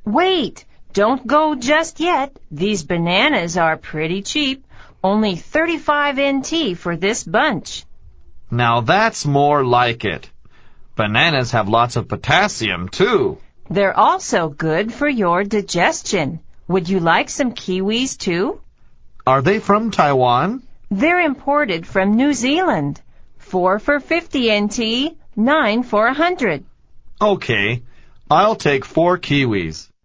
Wait, don't go just yet. These bananas are pretty cheap. Only 35 NT for this bunch. Now that's more like it. Bananas have lots of potassium, too. They're also good for your digestion. Would you like some kiwis, too? Are they from Taiwan? They're imported from New Zealand. 4 for 50 NT, 9 for 100. Okay, I'll take 4 kiwis.